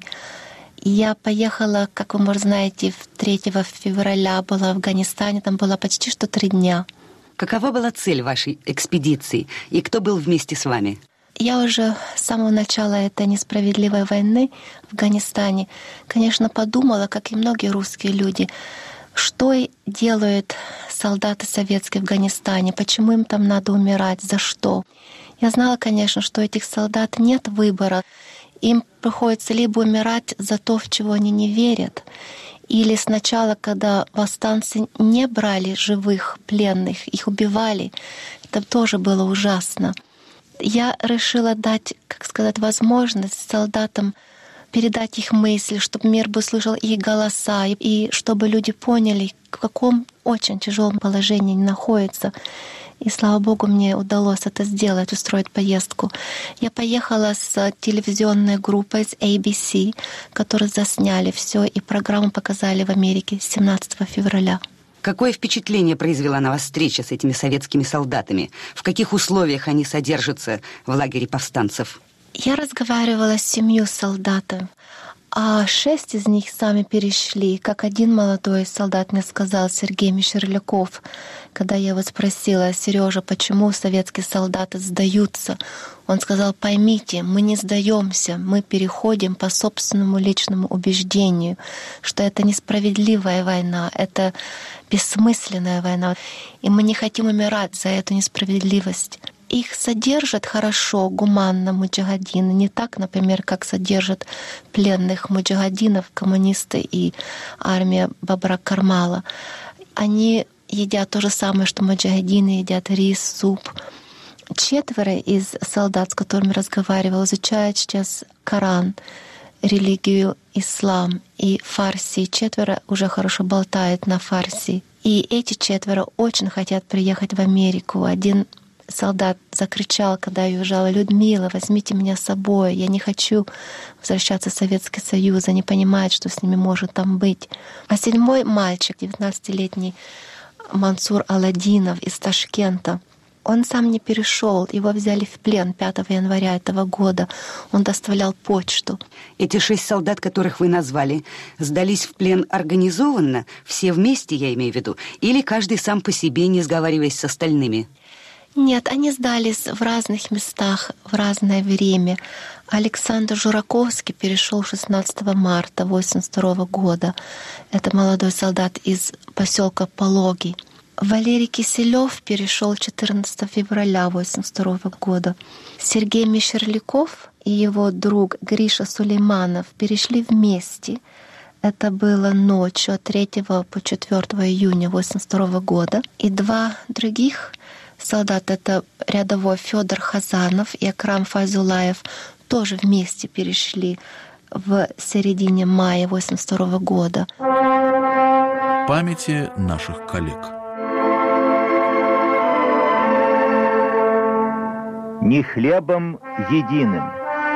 Speaker 5: Я поехала, как вы, может, знаете, 3 февраля была в Афганистане, там было почти что 3 дня.
Speaker 4: Какова была цель вашей экспедиции и кто был вместе с вами?
Speaker 5: Я уже с самого начала этой несправедливой войны в Афганистане, конечно, подумала, как и многие русские люди, что делают солдаты советские в Афганистане, почему им там надо умирать, за что. Я знала, конечно, что у этих солдат нет выбора. Им приходится либо умирать за то, в чего они не верят, или сначала, когда повстанцы не брали живых пленных, их убивали. Это тоже было ужасно. Я решила дать, как сказать, возможность солдатам передать их мысли, чтобы мир бы слышал их голоса, и чтобы люди поняли, в каком очень тяжелом положении они находятся. И, слава богу, мне удалось это сделать, устроить поездку. Я поехала с телевизионной группой, с ABC, которые засняли все, и программу показали в Америке 17 февраля.
Speaker 4: Какое впечатление произвела на вас встреча с этими советскими солдатами? В каких условиях они содержатся в лагере повстанцев?
Speaker 5: Я разговаривала с 7 солдатов, а 6 из них сами перешли. Как один молодой солдат мне сказал, Сергей Мещерляков, когда я его спросила: «Сережа, почему советские солдаты сдаются?» Он сказал: «Поймите, мы не сдаемся, мы переходим по собственному личному убеждению, что это несправедливая война, это бессмысленная война, и мы не хотим умирать за эту несправедливость». Их содержат хорошо, гуманно муджахедины, не так, например, как содержат пленных муджахединов коммунисты и армия Бабра Кармала. Они едят то же самое, что муджахедины едят: рис, суп. 4 из солдат, с которыми разговаривал, изучают сейчас Коран, религию ислам и фарси. 4 уже хорошо болтают на фарси. И эти 4 очень хотят приехать в Америку. Один солдат закричал, когда я уезжала: «Людмила, возьмите меня с собой, я не хочу возвращаться в Советский Союз», они понимают, что с ними может там быть. А 7-й мальчик, 19-летний Мансур Аладдинов из Ташкента, он сам не перешел, его взяли в плен 5 января этого года, он доставлял почту.
Speaker 4: Эти 6 солдат, которых вы назвали, сдались в плен организованно, все вместе, я имею в виду, или каждый сам по себе, не сговариваясь с остальными?
Speaker 5: Нет, они сдались в разных местах в разное время. Александр Жураковский перешел 16 марта 1982 года. Это молодой солдат из поселка Пологий. Валерий Киселев перешел 14 февраля 1982 года. Сергей Мещерляков и его друг Гриша Сулейманов перешли вместе. Это было ночью от 3 по 4 июня 1982 года. И 2 других солдат, это рядовой Федор Хазанов и Акрам Файзулаев, тоже вместе перешли в середине мая 1982 года.
Speaker 1: Памяти наших коллег.
Speaker 23: Не хлебом единым.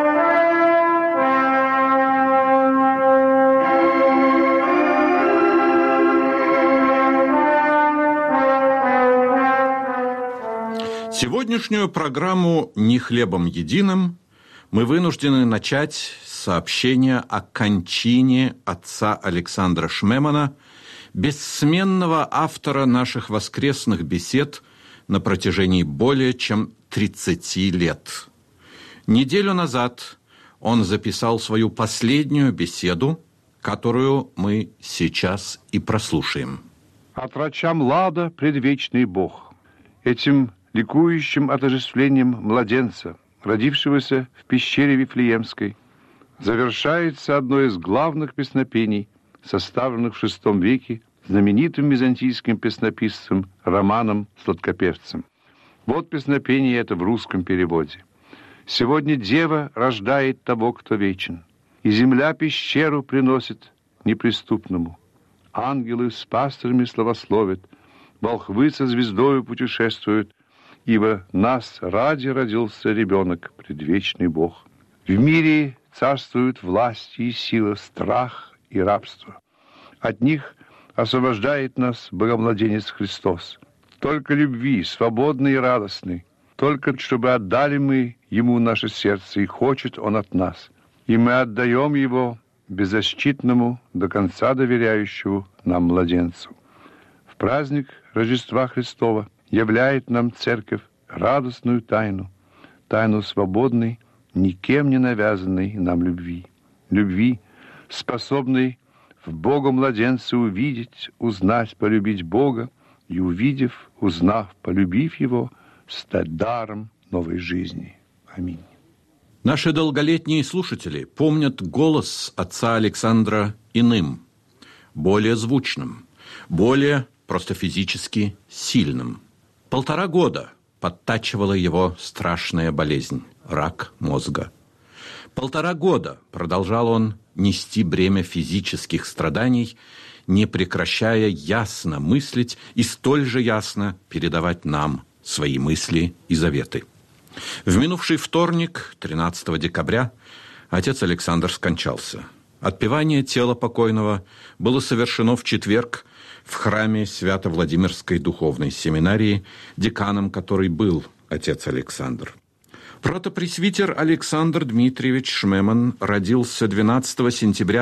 Speaker 1: Сегодняшнюю программу «Не хлебом единым» мы вынуждены начать с сообщения о кончине отца Александра Шмемана, бессменного автора наших воскресных бесед на протяжении более чем 30 лет. Неделю назад он записал свою последнюю беседу, которую мы сейчас и прослушаем.
Speaker 24: От врача Млада предвечный Бог, этим ликующим отождествлением младенца,
Speaker 9: родившегося в пещере Вифлеемской, завершается одно из главных песнопений, составленных в VI веке знаменитым византийским песнописцем Романом Сладкопевцем. Вот песнопение это в русском переводе. «Сегодня дева рождает того, кто вечен, и земля пещеру приносит неприступному. Ангелы с пастырями славословят, волхвы со звездою путешествуют, ибо нас ради родился ребенок, предвечный Бог. В мире царствуют власть и сила, страх и рабство. От них освобождает нас Богомладенец Христос. Только любви, свободный и радостный, только чтобы отдали мы Ему наше сердце, и хочет Он от нас. И мы отдаем Его беззащитному, до конца доверяющему нам младенцу. В праздник Рождества Христова являет нам Церковь радостную тайну, тайну свободной, никем не навязанной нам любви. Любви, способной в Бога-младенце увидеть, узнать, полюбить Бога, и, увидев, узнав, полюбив Его, стать даром новой жизни. Аминь.
Speaker 1: Наши долголетние слушатели помнят голос отца Александра иным, более звучным, более просто физически сильным. 1,5 года подтачивала его страшная болезнь – рак мозга. 1,5 года продолжал он нести бремя физических страданий, не прекращая ясно мыслить и столь же ясно передавать нам свои мысли и заветы. В минувший вторник, 13 декабря, отец Александр скончался. Отпевание тела покойного было совершено в четверг в храме Свято-Владимирской духовной семинарии, деканом которой был отец Александр. Протопресвитер Александр Дмитриевич Шмеман родился 12 сентября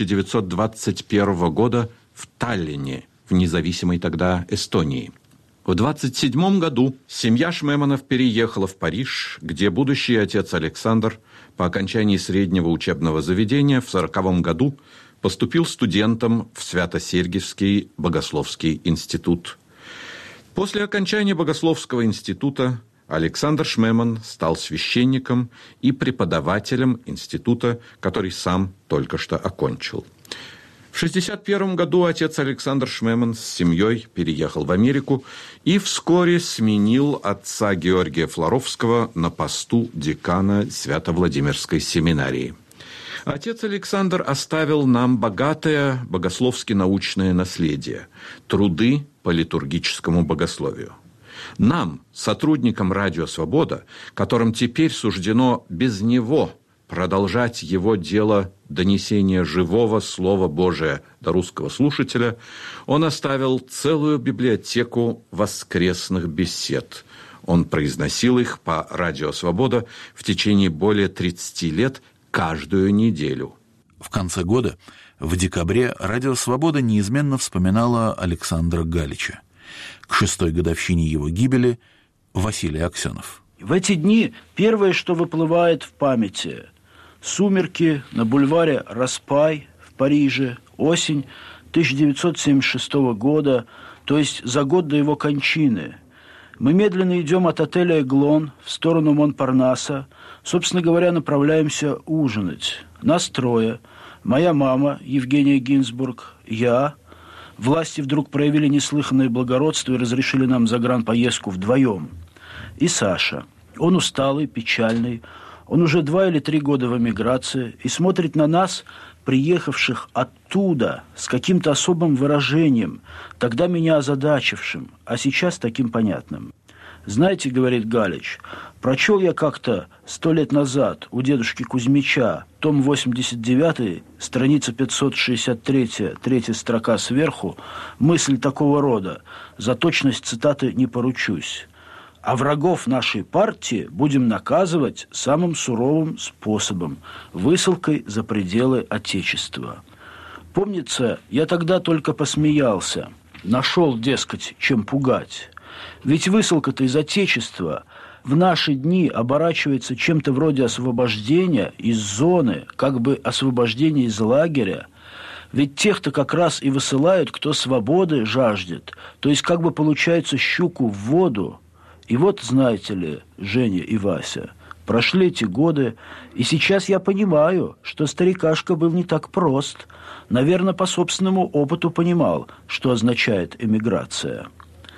Speaker 1: 1921 года в Таллине, в независимой тогда Эстонии. В 1927 году семья Шмеманов переехала в Париж, где будущий отец Александр по окончании среднего учебного заведения в 1940 году поступил студентом в Свято-Сергиевский богословский институт. После окончания богословского института Александр Шмеман стал священником и преподавателем института, который сам только что окончил. В 1961 году отец Александр Шмеман с семьей переехал в Америку и вскоре сменил отца Георгия Флоровского на посту декана Свято-Владимирской семинарии. Отец Александр оставил нам богатое богословски-научное наследие, труды по литургическому богословию. Нам, сотрудникам «Радио Свобода», которым теперь суждено без него продолжать его дело донесения живого Слова Божия до русского слушателя, он оставил целую библиотеку воскресных бесед. Он произносил их по «Радио Свобода» в течение более 30 лет каждую неделю.
Speaker 10: В конце года, в декабре, «Радио Свобода» неизменно вспоминала Александра Галича. К 6-й годовщине его гибели Василий Аксенов.
Speaker 11: В эти дни первое, что выплывает в памяти – сумерки на бульваре Распай в Париже, осень 1976 года, то есть за год до его кончины. Мы медленно идем от отеля «Эглон» в сторону Монпарнаса, собственно говоря, направляемся ужинать. Нас трое. Моя мама, Евгения Гинзбург, я. Власти вдруг проявили неслыханное благородство и разрешили нам загранпоездку вдвоем. И Саша. Он усталый, печальный. Он уже 2 или 3 года в эмиграции и смотрит на нас, приехавших оттуда, с каким-то особым выражением, тогда меня озадачившим, а сейчас таким понятным. «Знаете, — говорит Галич, — прочел я как-то 100 лет назад у дедушки Кузьмича, том 89, страница 563, 3 строка сверху, мысль такого рода, за точность цитаты не поручусь. А врагов нашей партии будем наказывать самым суровым способом – высылкой за пределы Отечества». Помнится, я тогда только посмеялся, нашел, дескать, чем пугать. Ведь высылка-то из Отечества в наши дни оборачивается чем-то вроде освобождения из зоны, как бы освобождения из лагеря. Ведь тех-то как раз и высылают, кто свободы жаждет, то есть как бы получается щуку в воду. И вот, знаете ли, Женя и Вася, Прошли эти годы, и сейчас я понимаю, что старикашка был не так прост. Наверное, по собственному опыту понимал, что означает эмиграция.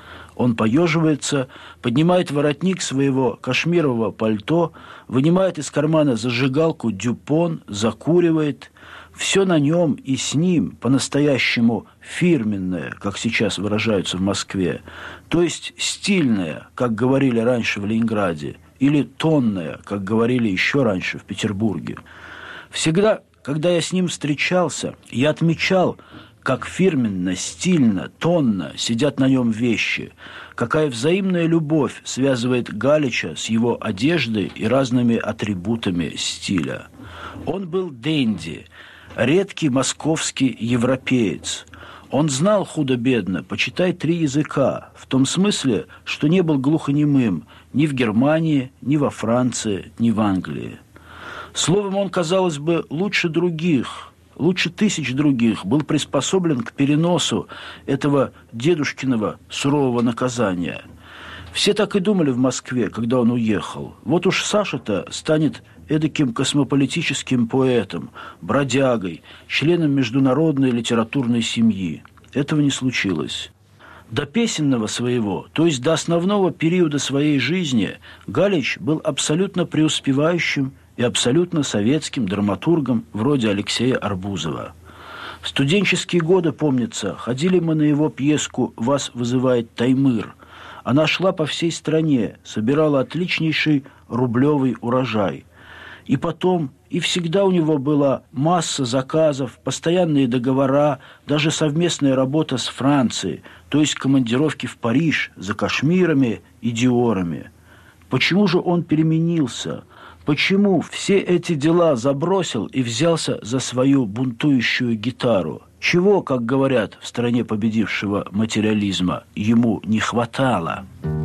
Speaker 11: Он поеживается, поднимает воротник своего кашмирового пальто, вынимает из кармана зажигалку «Дюпон», закуривает. Все на нем и с ним по-настоящему фирменное, как сейчас выражаются в Москве, то есть стильное, как говорили раньше в Ленинграде, или тонное, как говорили еще раньше в Петербурге. Всегда, когда я с ним встречался, я отмечал, как фирменно, стильно, тонно сидят на нем вещи, какая взаимная любовь связывает Галича с его одеждой и разными атрибутами стиля. Он был денди, редкий московский европеец. Он знал худо-бедно, почитай 3 языка, в том смысле, что не был глухонемым ни в Германии, ни во Франции, ни в Англии. Словом, он, казалось бы, лучше других, лучше тысяч других, был приспособлен к переносу этого дедушкиного сурового наказания. Все так и думали в Москве, когда он уехал. Вот уж Саша-то станет эдаким космополитическим поэтом, бродягой, членом международной литературной семьи. Этого не случилось. До песенного своего, то есть до основного периода своей жизни, Галич был абсолютно преуспевающим и абсолютно советским драматургом вроде Алексея Арбузова. В студенческие годы, помнится, ходили мы на его пьеску «Вас вызывает Таймыр». Она шла по всей стране, собирала отличнейший рублевый урожай. И потом, и всегда у него была масса заказов, постоянные договора, даже совместная работа с Францией, то есть командировки в Париж за кашмирами и диорами. Почему же он переменился? Почему все эти дела забросил и взялся за свою бунтующую гитару? Чего, как говорят в стране победившего материализма, ему не хватало?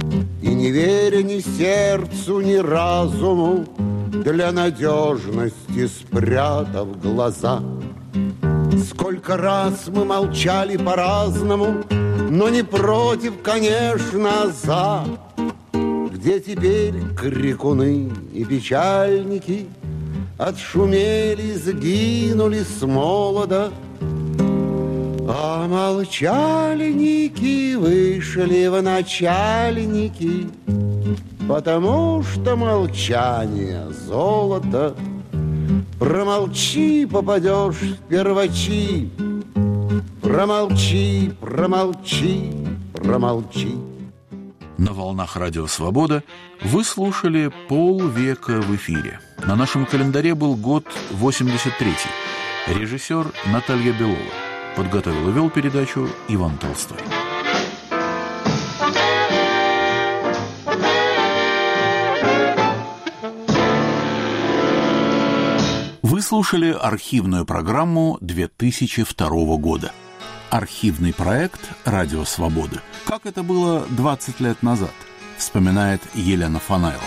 Speaker 12: И не веря ни сердцу, ни разуму, для надежности спрятав глаза. Сколько раз мы молчали по-разному, но не против, конечно, а за. Где теперь крикуны и печальники отшумели, сгинули с молода, а молчальники вышли в начальники, потому что молчание золото. Промолчи, попадешь в первачи. Промолчи, промолчи, промолчи.
Speaker 10: На волнах Радио Свобода вы слушали «Полвека в эфире». На нашем календаре был год 83-й. Режиссер Наталья Белова. Подготовил и вел передачу Иван Толстой. Вы слушали архивную программу 2002 года. Архивный проект «Радио Свобода». Как это было 20 лет назад, вспоминает Елена Фанайлова.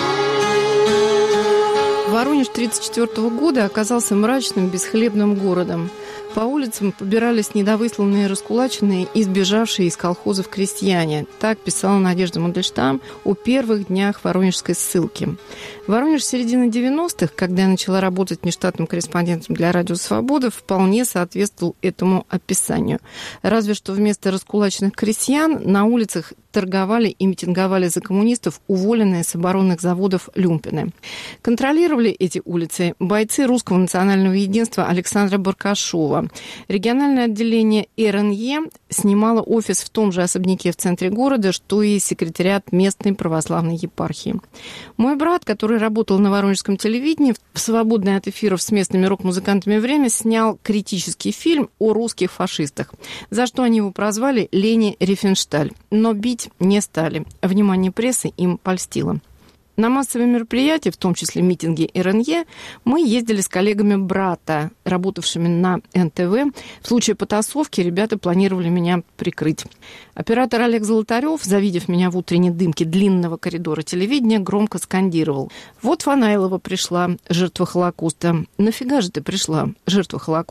Speaker 13: Воронеж 1934 года оказался мрачным, бесхлебным городом. По улицам побирались недовысланные, раскулаченные и сбежавшие из колхозов крестьяне. Так писала Надежда Мандельштам о первых днях воронежской ссылки. Воронеж середины 90-х, когда я начала работать нештатным корреспондентом для «Радио Свобода», вполне соответствовал этому описанию. Разве что вместо раскулаченных крестьян на улицах торговали и митинговали за коммунистов уволенные с оборонных заводов люмпины. Контролировали эти улицы бойцы Русского национального единства Александра Баркашова. Региональное отделение РНЕ снимало офис в том же особняке в центре города, что и секретариат местной православной епархии. Мой брат, который работал на воронежском телевидении, в свободное от эфиров с местными рок-музыкантами время снял критический фильм о русских фашистах, за что они его прозвали Лени Рифеншталь. Но бить не стали. Внимание прессы им польстило. На массовые мероприятия, в том числе митинги РНЕ, мы ездили с коллегами брата, работавшими на НТВ. В случае потасовки ребята планировали меня прикрыть. Оператор Олег Золотарев, завидев меня в утренней дымке длинного коридора телевидения, громко скандировал: «Вот Фанайлова пришла, жертва Холокоста. Нафига же ты пришла, жертва Холокоста?»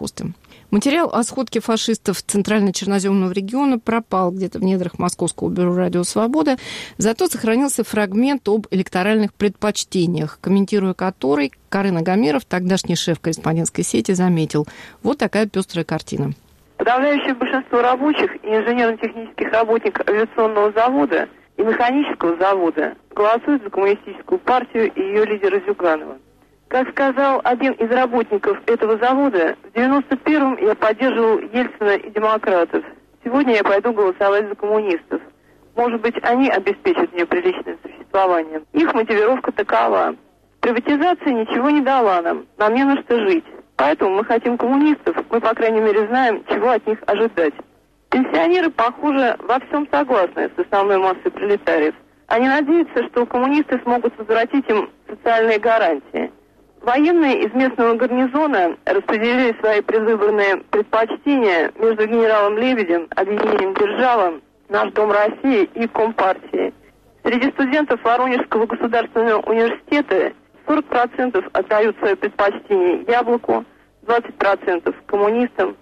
Speaker 13: Материал о сходке фашистов Центрально-Черноземного региона пропал где-то в недрах Московского бюро «Радио Свобода», зато сохранился фрагмент об электоральных предпочтениях, комментируя который, Карын Агамиров, тогдашний шеф корреспондентской сети, заметил: вот такая пестрая картина.
Speaker 15: Подавляющее большинство рабочих и инженерно-технических работников авиационного завода и механического завода голосуют за коммунистическую партию и ее лидера Зюганова. Как сказал один из работников этого завода, в 91-м я поддерживал Ельцина и демократов. Сегодня я пойду голосовать за коммунистов. Может быть, они обеспечат мне приличное существование. Их мотивировка такова: приватизация ничего не дала нам не на что жить. Поэтому мы хотим коммунистов, мы, по крайней мере, знаем, чего от них ожидать. Пенсионеры, похоже, во всем согласны с основной массой пролетариев. Они надеются, что коммунисты смогут возвратить им социальные гарантии. Военные из местного гарнизона распределили свои предвыборные предпочтения между генералом Лебедем, объединением «Держава», «Наш Дом России» и Компартией. Среди студентов Воронежского государственного университета 40% отдают свое предпочтение «Яблоку», 20% коммунистам,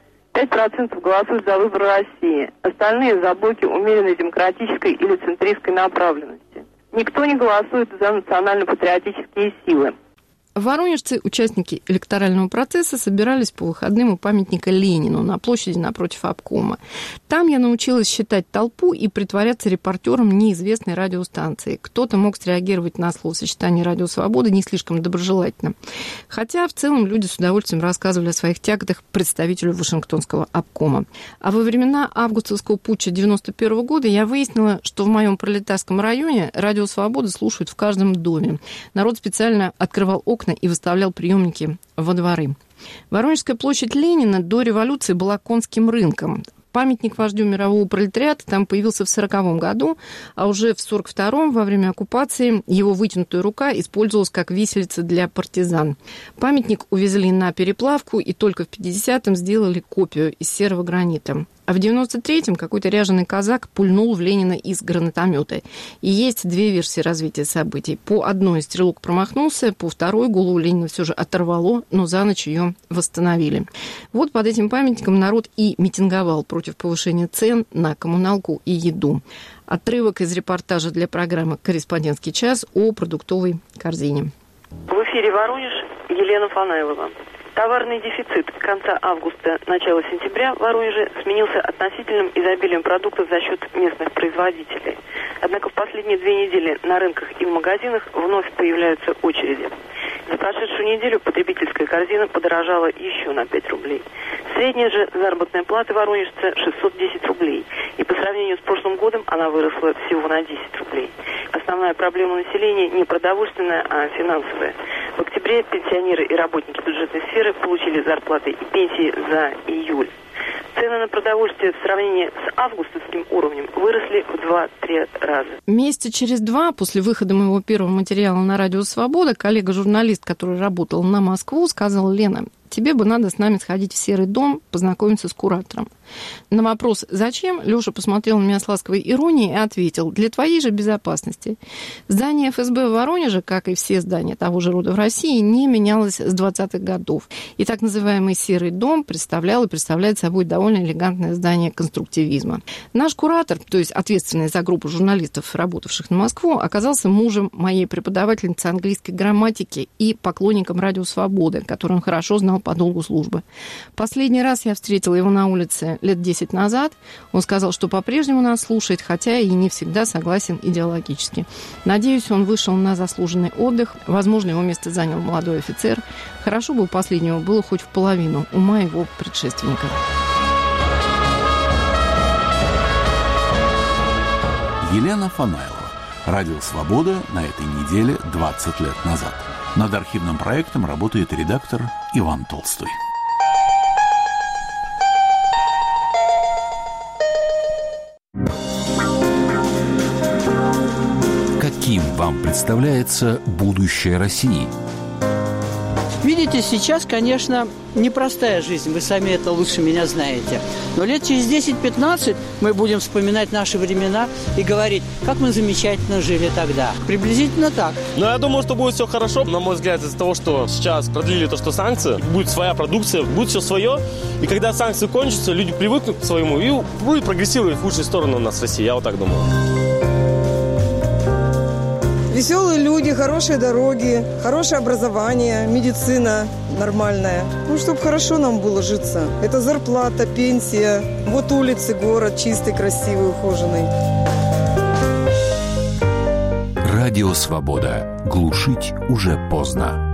Speaker 15: 5% голосуют за выбор России, остальные за блоки умеренной демократической или центристской направленности. Никто не голосует за национально-патриотические силы.
Speaker 13: Воронежцы, участники электорального процесса, собирались по выходным у памятника Ленину на площади напротив обкома. Там я научилась считать толпу и притворяться репортером неизвестной радиостанции. Кто-то мог среагировать на словосочетание «Радио Свобода» не слишком доброжелательно. Хотя в целом люди с удовольствием рассказывали о своих тяготах представителю Вашингтонского обкома. А во времена августовского путча 91 года я выяснила, что в моем пролетарском районе «Радио Свобода» слушают в каждом доме. Народ специально открывал окна и выставлял приемники во дворы. Воронежская площадь Ленина до революции была конским рынком. Памятник вождю мирового пролетариата там появился в 1940 году, а уже в 1942 во время оккупации его вытянутая рука использовалась как виселица для партизан. Памятник увезли на переплавку и только в 1950-м сделали копию из серого гранита. А в 1993-м какой-то ряженый казак пульнул в Ленина из гранатомета. И есть две версии развития событий. По одной стрелок промахнулся, по второй голову Ленина все же оторвало, но за ночь ее восстановили. Вот под этим памятником народ и митинговал против повышения цен на коммуналку и еду. Отрывок из репортажа для программы «Корреспондентский час» о продуктовой корзине.
Speaker 15: В эфире «Воронеж», Елена Фанаилова. Товарный дефицит конца августа, начала сентября в Воронеже сменился относительным изобилием продуктов за счет местных производителей. Однако в последние 2 недели на рынках и в магазинах вновь появляются очереди. За прошедшую неделю потребительская корзина подорожала еще на 5 рублей. Средняя же заработная плата воронежца 610 рублей. И по сравнению с прошлым годом она выросла всего на 10 рублей. Основная проблема населения не продовольственная, а финансовая. В октябре пенсионеры и работники бюджетной сферы получили зарплаты и пенсии за июль. Цены на продовольствие в сравнении с августовским уровнем выросли в 2-3 раза.
Speaker 13: Месяца через 2 после выхода моего первого материала на «Радио Свобода» коллега-журналист, который работал на Москву, сказал: «Лена, тебе бы надо с нами сходить в Серый дом, познакомиться с куратором». На вопрос «Зачем?» Лёша посмотрел на меня с ласковой иронией и ответил: «Для твоей же безопасности». Здание ФСБ в Воронеже, как и все здания того же рода в России, не менялось с 20-х годов. И так называемый Серый дом представлял и представляет собой довольно элегантное здание конструктивизма. Наш куратор, то есть ответственный за группу журналистов, работавших на Москву, оказался мужем моей преподавательницы английской грамматики и поклонником «Радио Свободы», который он хорошо знал по долгу службы. Последний раз я встретила его на улице лет 10 назад. Он сказал, что по-прежнему нас слушает, хотя и не всегда согласен идеологически. Надеюсь, он вышел на заслуженный отдых. Возможно, его место занял молодой офицер. Хорошо бы у последнего было хоть в половину ума его предшественника.
Speaker 1: Елена Фанаилова. «Радио Свобода» на этой неделе 20 лет назад. Над архивным проектом работает редактор Иван Толстой.
Speaker 16: Каким вам представляется будущее России? Видите, сейчас, конечно, непростая жизнь, вы сами это лучше меня знаете. Но лет через 10-15 мы будем вспоминать наши времена и говорить, как мы замечательно жили тогда. Приблизительно так.
Speaker 18: Но я думаю, что будет все хорошо, на мой взгляд, из-за того, что сейчас продлили то, что санкции, будет своя продукция, будет все свое. И когда санкции кончатся, люди привыкнут к своему и будет прогрессировать в лучшую сторону у нас в России, я вот так думаю.
Speaker 19: Веселые люди, хорошие дороги, хорошее образование, медицина нормальная. Ну, чтобы хорошо нам было житься. Это зарплата, пенсия. Вот улицы, город чистый, красивый, ухоженный.
Speaker 24: Радио «Свобода». Глушить уже поздно.